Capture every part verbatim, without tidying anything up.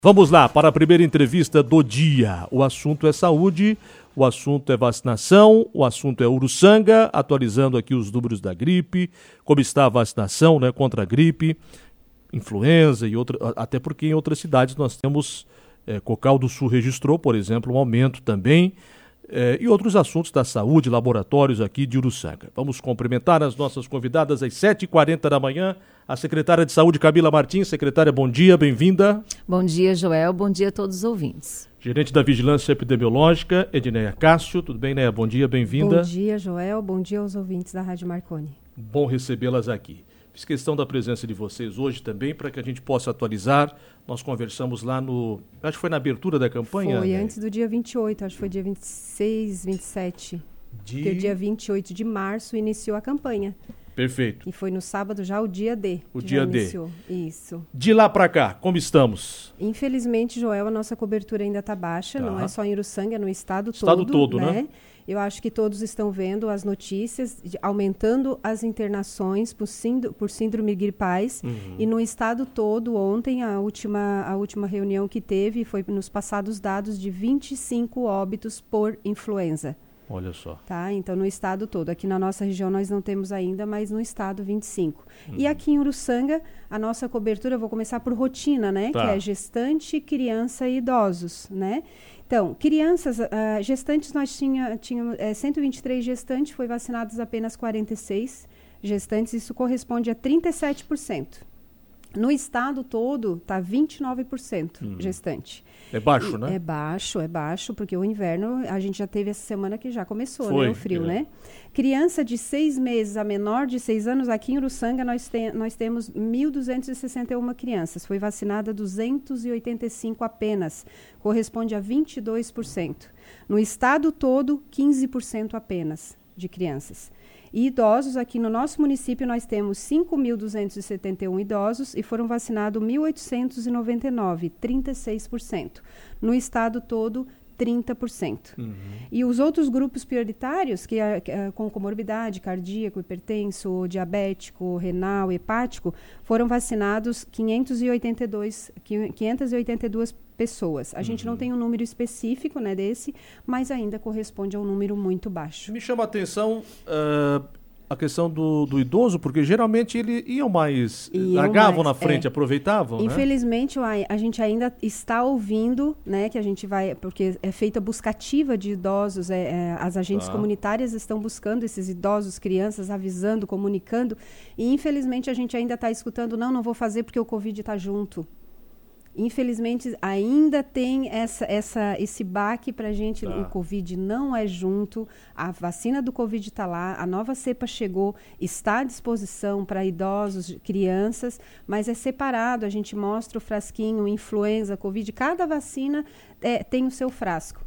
Vamos lá para a primeira entrevista do dia. O assunto é saúde, o assunto é vacinação, o assunto é Uruçanga, atualizando aqui os números da gripe, como está a vacinação, né, contra a gripe, influenza e outra, até porque em outras cidades nós temos, é, Cocal do Sul registrou, por exemplo, um aumento também, é, e outros assuntos da saúde, laboratórios aqui de Uruçanga. Vamos cumprimentar as nossas convidadas às sete e quarenta da manhã. A secretária de Saúde, Camila Martins. Secretária, bom dia, bem-vinda. Bom dia, Joel. Bom dia a todos os ouvintes. Gerente da Vigilância Epidemiológica, Edneia Cássio. Tudo bem, Neia? Bom dia, bem-vinda. Bom dia, Joel. Bom dia aos ouvintes da Rádio Marconi. Bom recebê-las aqui. Fiz questão da presença de vocês hoje também para que a gente possa atualizar. Nós conversamos lá no... Acho que foi na abertura da campanha. Foi Neia? Antes do dia vinte e oito, acho que foi dia vinte e seis, vinte e sete. De... Porque o dia vinte e oito de março iniciou a campanha. Perfeito. E foi no sábado já o dia D. O dia D. Iniciou. Isso. De lá para cá, como estamos? Infelizmente, Joel, a nossa cobertura ainda está baixa. Tá. Não é só em Uruçanga, é no estado, Estado todo. todo, né? né? Eu acho que todos estão vendo as notícias, de, aumentando as internações por, síndrome, por síndrome gripais. Uhum. E no estado todo, ontem, a última, a última reunião que teve foi nos passados dados de vinte e cinco óbitos por influenza. Olha só. Tá? Então, no estado todo. Aqui na nossa região nós não temos ainda, mas no estado vinte e cinco. Uhum. E aqui em Uruçanga, a nossa cobertura, eu vou começar por rotina, né? Tá. Que é gestante, criança e idosos, né? Então, crianças, uh, gestantes, nós tinha, tínhamos é, cento e vinte e três gestantes, foi vacinados apenas quarenta e seis gestantes, isso corresponde a trinta e sete por cento. No estado todo, está vinte e nove por cento Uhum. gestante. É baixo, E né? É baixo, é baixo, porque o inverno, a gente já teve essa semana que já começou, Foi, né? O frio, é. né? Criança de seis meses a menor de seis anos, aqui em Uruçanga nós, te, nós temos mil duzentas e sessenta e uma crianças. Foi vacinada duzentas e oitenta e cinco apenas, corresponde a vinte e dois por cento. No estado todo, quinze por cento apenas de crianças. E idosos, aqui no nosso município, nós temos cinco mil duzentos e setenta e um idosos e foram vacinados mil oitocentos e noventa e nove, trinta e seis por cento. No estado todo, trinta por cento. Uhum. E os outros grupos prioritários, que é, que é com comorbidade, cardíaco, hipertenso, diabético, renal, hepático, foram vacinados quinhentos e oitenta e dois, quinhentas e oitenta e duas pessoas. A uhum. gente não tem um número específico, né, desse, mas ainda corresponde a um número muito baixo. Me chama a atenção uh, a questão do, do idoso, porque geralmente eles iam mais, iam largavam mais, na frente, é. aproveitavam, Infelizmente, né? a, a gente ainda está ouvindo, né, que a gente vai, porque é feita busca ativa de idosos, é, é, as agentes tá. comunitárias estão buscando esses idosos, crianças, avisando, comunicando, e infelizmente a gente ainda está escutando, não, não vou fazer porque o Covid está junto. Infelizmente, ainda tem essa, essa, esse baque para a gente. Tá. O Covid não é junto, a vacina do Covid está lá, a nova cepa chegou, está à disposição para idosos, crianças, mas é separado. A gente mostra o frasquinho, influenza, Covid, cada vacina é, tem o seu frasco.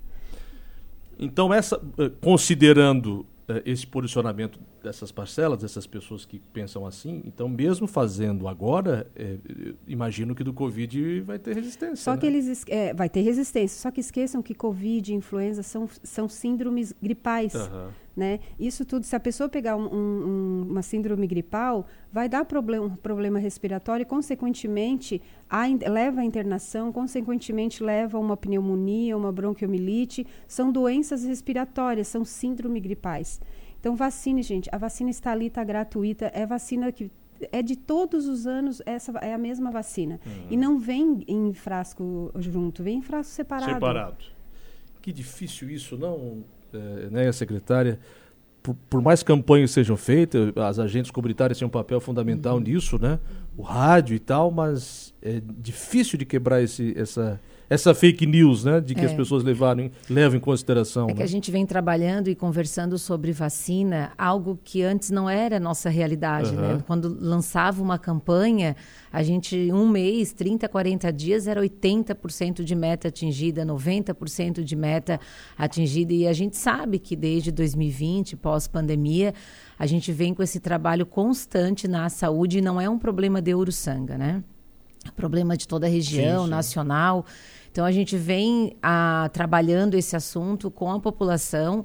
Então, essa, considerando esse posicionamento dessas parcelas, dessas pessoas que pensam assim, então mesmo fazendo agora, é, imagino que do Covid vai ter resistência. Só né? que eles é, vai ter resistência, só que esqueçam que Covid e influenza são, são síndromes gripais. Uhum. Né? Isso tudo, se a pessoa pegar um, um, uma síndrome gripal, vai dar problema, um problema respiratório e, consequentemente, a, leva à internação, consequentemente, leva a uma pneumonia, uma bronquiomielite. São doenças respiratórias, são síndrome gripais. Então, vacine, gente. A vacina está ali, está gratuita. É vacina que é de todos os anos, essa é a mesma vacina. Uhum. E não vem em frasco junto, vem em frasco separado. Separado. Que difícil isso, não, é, né, secretária? Por, por mais campanhas sejam feitas, as agentes comunitárias têm um papel fundamental uhum. nisso, né? O rádio e tal, mas é difícil de quebrar esse, essa... essa fake news, né, de que é. as pessoas levaram, levam em consideração. É né? que a gente vem trabalhando e conversando sobre vacina, algo que antes não era nossa realidade. Uhum. Né? Quando lançava uma campanha, a gente, um mês, trinta, quarenta dias, era oitenta por cento de meta atingida, noventa por cento de meta atingida. E a gente sabe que desde dois mil e vinte, pós-pandemia, a gente vem com esse trabalho constante na saúde e não é um problema de Uruçanga, né? É problema de toda a região, sim, sim. nacional. Então, a gente vem a, trabalhando esse assunto com a população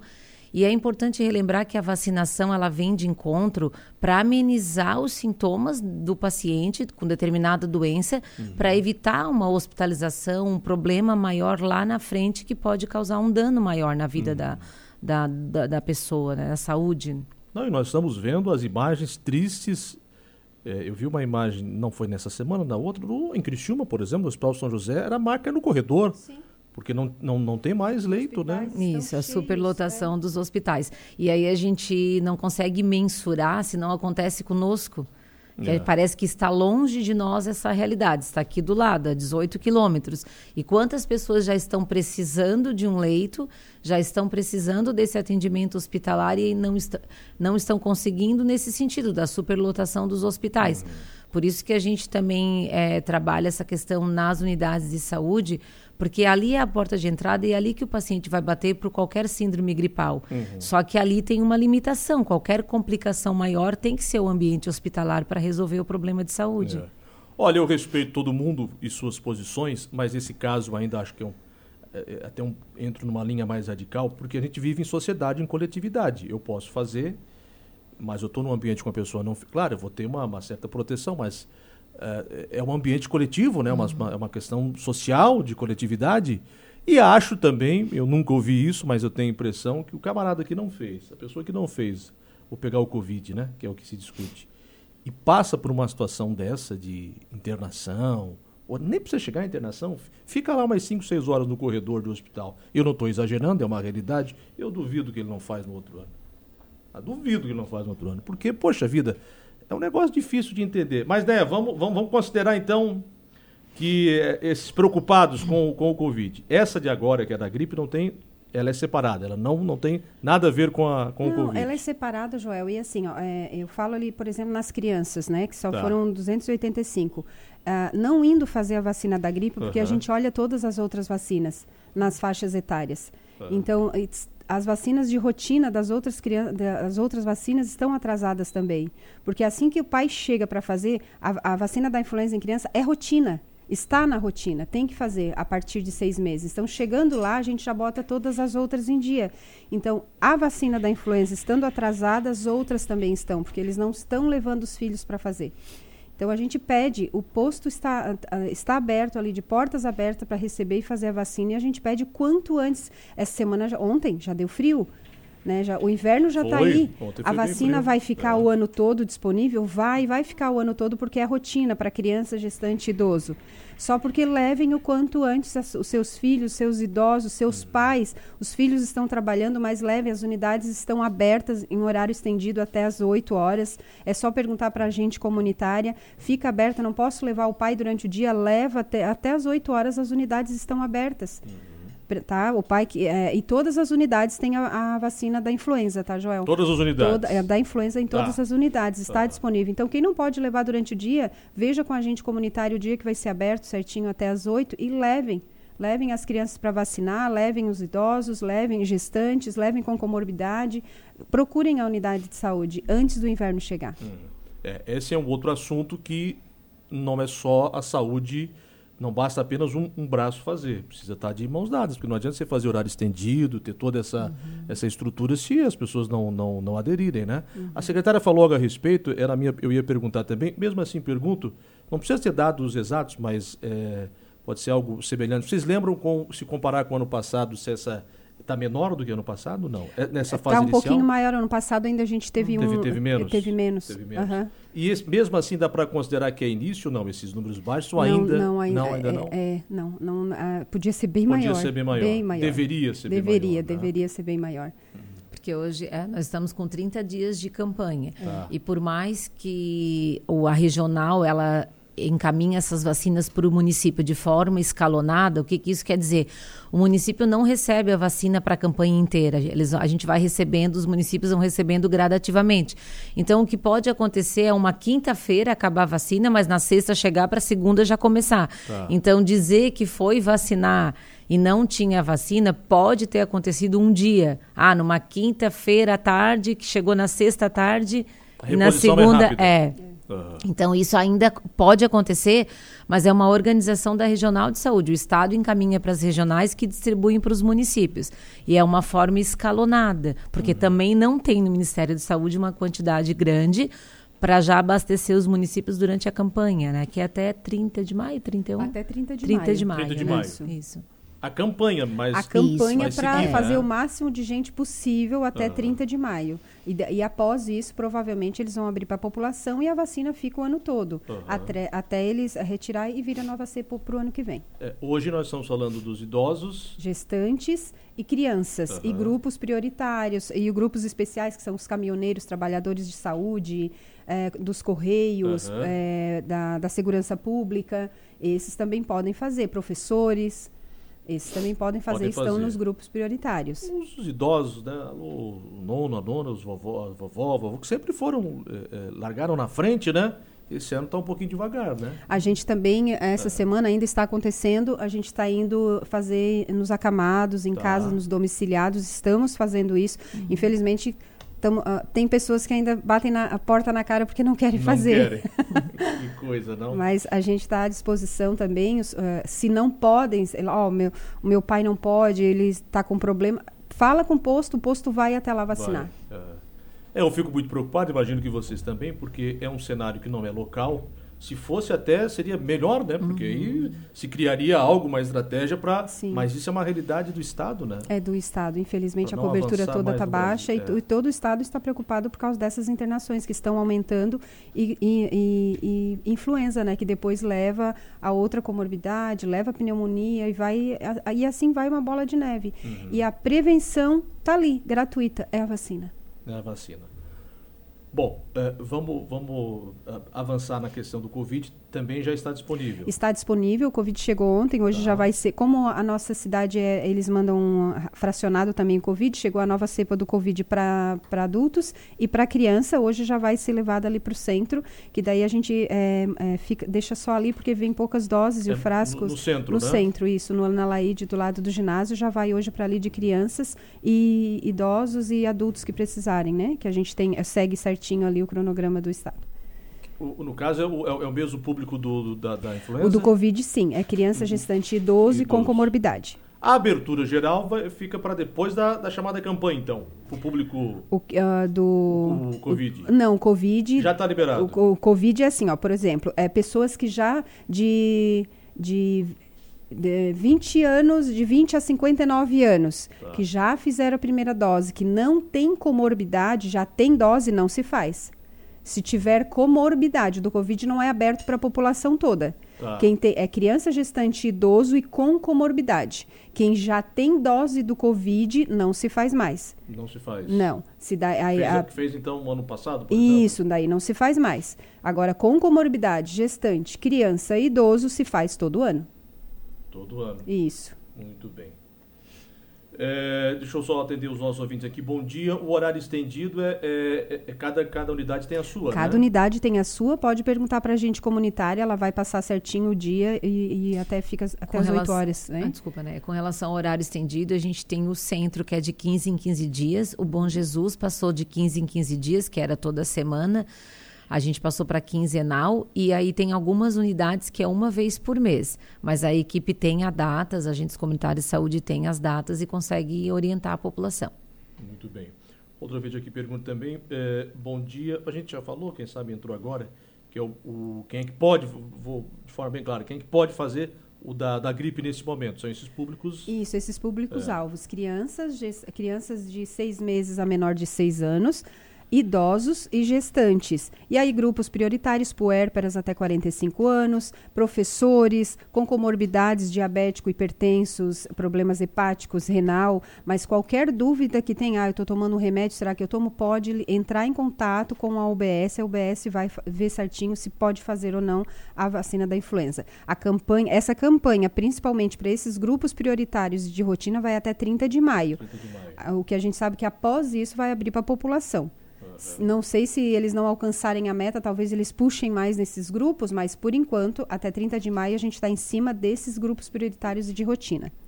E é importante relembrar que a vacinação ela vem de encontro para amenizar os sintomas do paciente com determinada doença, uhum. para evitar uma hospitalização, um problema maior lá na frente que pode causar um dano maior na vida uhum. da, da, da, da pessoa, né? Na saúde. Não, e nós estamos vendo as imagens tristes. É, eu vi uma imagem, não foi nessa semana, na outra, no, em Criciúma, por exemplo, no Hospital São José, era marca no corredor. Sim. Porque não, não, não tem mais leito, né? Isso, a superlotação é. dos hospitais. E aí a gente não consegue mensurar se não acontece conosco. Que é. Parece que está longe de nós essa realidade. Está aqui do lado, a dezoito quilômetros. E quantas pessoas já estão precisando de um leito, já estão precisando desse atendimento hospitalar e não, est- não estão conseguindo nesse sentido, da superlotação dos hospitais. Uhum. Por isso que a gente também é, trabalha essa questão nas unidades de saúde, porque ali é a porta de entrada e é ali que o paciente vai bater por qualquer síndrome gripal. Uhum. Só que ali tem uma limitação. Qualquer complicação maior tem que ser o ambiente hospitalar para resolver o problema de saúde. É. Olha, eu respeito todo mundo e suas posições, mas esse caso ainda acho que é um, é, até um, entro numa linha mais radical, porque a gente vive em sociedade, em coletividade. Eu posso fazer, mas eu estou num ambiente com a pessoa não... Claro, eu vou ter uma, uma certa proteção, mas... é um ambiente coletivo, né? Uhum. uma, uma questão social, de coletividade. E acho também, eu nunca ouvi isso, mas eu tenho a impressão que o camarada que não fez, a pessoa que não fez, vou pegar o Covid, né? Que é o que se discute, e passa por uma situação dessa de internação, ou nem precisa chegar à internação, fica lá umas cinco, seis horas no corredor do hospital. Eu não estou exagerando, é uma realidade. Eu duvido que ele não faz no outro ano. Eu duvido que ele não faz no outro ano. Porque, poxa vida... É um negócio difícil de entender. Mas, né, vamos, vamos, vamos considerar, então, que eh, esses preocupados com, com o Covid, essa de agora, que é da gripe, não tem... Ela é separada, ela não, não tem nada a ver com, a, com não, o Covid. Ela é separada, Joel, e assim, ó, é, eu falo ali, por exemplo, nas crianças, né, que só tá. foram duzentos e oitenta e cinco. Uh, não indo fazer a vacina da gripe, porque uhum. a gente olha todas as outras vacinas nas faixas etárias. Uhum. Então, as vacinas de rotina das outras, crianças, das outras vacinas estão atrasadas também. Porque assim que o pai chega para fazer, a, a vacina da influenza em criança é rotina. Está na rotina, tem que fazer a partir de seis meses. Então, chegando lá, a gente já bota todas as outras em dia. Então, a vacina da influenza estando atrasada, as outras também estão, porque eles não estão levando os filhos para fazer. Então, a gente pede, o posto está, está aberto ali, de portas abertas para receber e fazer a vacina, e a gente pede quanto antes. Essa semana, já, ontem, já deu frio, né? Já, o inverno já está aí. A vacina vai ficar é. o ano todo disponível? Vai, vai ficar o ano todo, porque é rotina para criança, gestante e idoso. Só porque levem o quanto antes as, os seus filhos, seus idosos, seus uhum. pais. Os filhos estão trabalhando, mas levem, as unidades estão abertas em horário estendido até as oito horas. É só perguntar para a agente comunitária. Fica aberta, não posso levar o pai durante o dia, leva até, até as oito horas, as unidades estão abertas. Uhum. Tá? O pai que, é, e todas as unidades têm a, a vacina da influenza, tá, Joel? Todas as unidades? Toda, é, da influenza em todas tá. as unidades, está tá. disponível. Então, quem não pode levar durante o dia, veja com a agente comunitário o dia que vai ser aberto certinho até as oito e levem. Levem as crianças para vacinar, levem os idosos, levem gestantes, levem com comorbidade. Procurem a unidade de saúde antes do inverno chegar. Hum. É, esse é um outro assunto que não é só a saúde. Não basta apenas um, um braço fazer, precisa estar de mãos dadas, porque não adianta você fazer horário estendido, ter toda essa, uhum. essa estrutura se as pessoas não, não, não aderirem, né? Uhum. A secretária falou algo a respeito, era minha, eu ia perguntar também, mesmo assim pergunto, não precisa ter dados exatos, mas é, pode ser algo semelhante. Vocês lembram, com, se comparar com o ano passado, se essa... Está menor do que ano passado? Não. É nessa fase tá um inicial? Está um pouquinho maior. Ano passado ainda a gente teve teve, um... Teve menos? Teve menos. Teve menos. Uhum. E esse, mesmo assim dá para considerar que é início ou não? Esses números baixos ou não, ainda não? Ainda não, ainda é, não. É, não, não uh, podia ser bem podia maior. Podia ser bem maior. Bem maior. Deveria ser deveria, bem maior. Deveria né? ser bem maior. Porque hoje é, nós estamos com trinta dias de campanha. Tá. E por mais que o, a regional, ela... encaminha essas vacinas para o município de forma escalonada, o que, que isso quer dizer? O município não recebe a vacina para a campanha inteira, Eles, a gente vai recebendo, os municípios vão recebendo gradativamente. Então, o que pode acontecer é uma quinta-feira acabar a vacina, mas na sexta chegar para a segunda já começar. Tá. Então, dizer que foi vacinar e não tinha vacina, pode ter acontecido um dia. Ah, numa quinta-feira à tarde, que chegou na sexta à tarde, e na segunda... É, é Uhum. Então, isso ainda pode acontecer, mas é uma organização da Regional de Saúde. O Estado encaminha para as regionais que distribuem para os municípios. E é uma forma escalonada, porque uhum. também não tem no Ministério da Saúde uma quantidade grande para já abastecer os municípios durante a campanha, né? Que é até trinta de maio, trinta e um? Até trinta de trinta maio. de maio, trinta de né? maio. Isso. Isso. A campanha, mas... A campanha para fazer né? o máximo de gente possível até uhum. trinta de maio. E, e após isso, provavelmente, eles vão abrir para a população e a vacina fica o ano todo. Uhum. Até, até eles retirar e vir a nova cepa para o ano que vem. É, hoje nós estamos falando dos idosos... Gestantes e crianças. Uhum. E grupos prioritários. E grupos especiais, que são os caminhoneiros, trabalhadores de saúde, é, dos Correios, uhum. é, da, da segurança pública. Esses também podem fazer. Professores... Esses também podem fazer, podem estão fazer. Nos grupos prioritários. Os, os idosos, né? O nono, a nona, os vovó, a vovó, a vovó, que sempre foram, eh, largaram na frente, né? Esse ano está um pouquinho devagar, né? A gente também, essa é. semana ainda está acontecendo, a gente está indo fazer nos acamados, em tá. casa, nos domiciliados, estamos fazendo isso. Uhum. Infelizmente, tamo, uh, tem pessoas que ainda batem na, a porta na cara porque não querem não fazer. Querem. Que coisa, não? Mas a gente está à disposição também, uh, se não podem, ó, oh, meu, o meu pai não pode, ele está com problema, fala com o posto, o posto vai até lá vacinar. Vai, é. É, eu fico muito preocupado, imagino que vocês também, porque é um cenário que não é local. Se fosse até, seria melhor, né? Porque uhum. aí se criaria algo, uma estratégia para... Mas isso é uma realidade do Estado, né? É do Estado. Infelizmente, a cobertura toda está baixa e, é. e todo o Estado está preocupado por causa dessas internações que estão aumentando e, e, e, e influenza, né? Que depois leva a outra comorbidade, leva a pneumonia e vai... A, e assim vai uma bola de neve. Uhum. E a prevenção está ali, gratuita, é a vacina. É a vacina. Bom, uh, vamos, vamos uh, avançar na questão do Covid, também já está disponível. Está disponível, o Covid chegou ontem, hoje tá. já vai ser, como a nossa cidade, é, eles mandam um fracionado também o Covid, chegou a nova cepa do Covid para adultos e para criança, hoje já vai ser levada ali para o centro, que daí a gente é, é, fica, deixa só ali porque vem poucas doses e é, o frasco... No, no centro, No né? centro, isso, no, na Laíde, do lado do ginásio, já vai hoje para ali de crianças e idosos e adultos que precisarem, né? Que a gente tem, segue certinho ali o cronograma do Estado. O, no caso, é o, é o mesmo público do, do, da, da influenza? O do Covid, sim. É criança, gestante, idoso e, e com comorbidade. A abertura geral vai, fica para depois da, da chamada campanha, então? O público o, uh, do o, o Covid? O, não, o Covid... Já está liberado? O, o Covid é assim, ó, por exemplo, é pessoas que já de... de de vinte anos, de vinte a cinquenta e nove anos, tá. que já fizeram a primeira dose, que não tem comorbidade, já tem dose, não se faz. Se tiver comorbidade do Covid, não é aberto para a população toda. Tá. Quem tem, é criança, gestante, idoso e com comorbidade. Quem já tem dose do Covid, não se faz mais. Não se faz? Não. Se dá, a, fez, a, fez, então, no ano passado, por Isso, exemplo? Daí não se faz mais. Agora, com comorbidade, gestante, criança e idoso, se faz todo ano. Todo ano. Isso. Muito bem. É, deixa eu só atender os nossos ouvintes aqui. Bom dia. O horário estendido é, é, é cada, cada unidade tem a sua, Cada né? unidade tem a sua. Pode perguntar para a gente comunitária, ela vai passar certinho o dia e, e até fica até Com as relação, oito horas. Né? Ah, desculpa, né? Com relação ao horário estendido, a gente tem o centro que é de quinze em quinze dias. O Bom Jesus passou de quinze em quinze dias, que era toda semana. A gente passou para quinzenal e aí tem algumas unidades que é uma vez por mês. Mas a equipe tem as datas, agentes comunitários de saúde tem as datas e consegue orientar a população. Muito bem. Outra vez aqui pergunta também, é, bom dia, a gente já falou, quem sabe entrou agora, que é o, o quem é que pode, vou de forma bem clara, quem é que pode fazer o da, da gripe nesse momento? São esses públicos... Isso, esses públicos-alvos. É. Crianças, crianças de seis meses a menor de seis anos, idosos e gestantes. E aí grupos prioritários, puérperas até quarenta e cinco anos, professores com comorbidades, diabético, hipertensos, problemas hepáticos, renal, mas qualquer dúvida que tenha, ah, eu estou tomando um remédio, será que eu tomo? Pode entrar em contato com a U B S, a U B S vai ver certinho se pode fazer ou não a vacina da influenza. A campanha, essa campanha, principalmente para esses grupos prioritários de rotina, vai até trinta de maio. trinta de maio. O que a gente sabe que após isso vai abrir para a população. Não sei se eles não alcançarem a meta, talvez eles puxem mais nesses grupos, mas por enquanto, até trinta de maio, a gente está em cima desses grupos prioritários de rotina.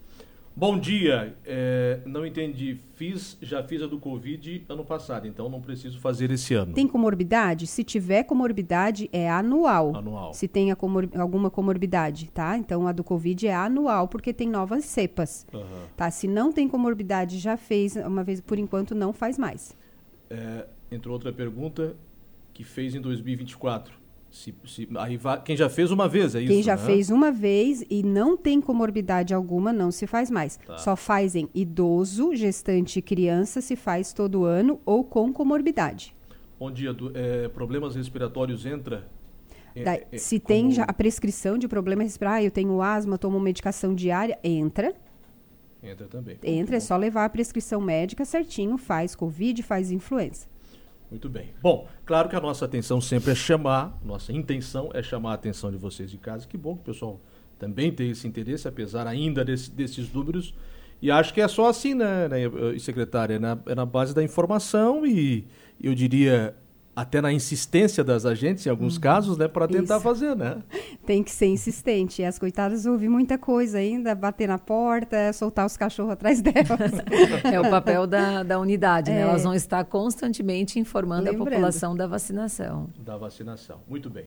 Bom dia, é, não entendi, fiz, já fiz a do Covid ano passado, então não preciso fazer esse ano. Tem comorbidade? Se tiver comorbidade, é anual. Anual. Se tem a comor- alguma comorbidade, tá? Então a do Covid é anual, porque tem novas cepas. Uhum. Tá? Se não tem comorbidade, já fez uma vez, por enquanto não faz mais. É, entrou outra pergunta, que fez em dois mil e vinte e quatro. Se, se, aí vai, quem já fez uma vez, é isso? Quem já né? fez uma vez e não tem comorbidade alguma, não se faz mais. Tá. Só faz em idoso, gestante e criança, se faz todo ano ou com comorbidade. Bom dia, do, é, problemas respiratórios entra? É, Da, é, se como... tem já a prescrição de problema respirar, eu tenho asma, tomo medicação diária, entra. Entra também. Entra, é só levar a prescrição médica certinho, faz Covid, faz influenza. Muito bem. Bom, claro que a nossa atenção sempre é chamar, nossa intenção é chamar a atenção de vocês de casa. Que bom que o pessoal também tem esse interesse, apesar ainda desse, desses números. E acho que é só assim, né, né secretária? É na, é na base da informação e, eu diria, até na insistência das agentes, em alguns hum, casos, né, para tentar isso. fazer, né? Tem que ser insistente. E as coitadas ouvem muita coisa ainda, bater na porta, soltar os cachorros atrás delas. É o papel da, da unidade, é. né? Elas vão estar constantemente informando Lembrando. a população da vacinação. Da vacinação. Muito bem.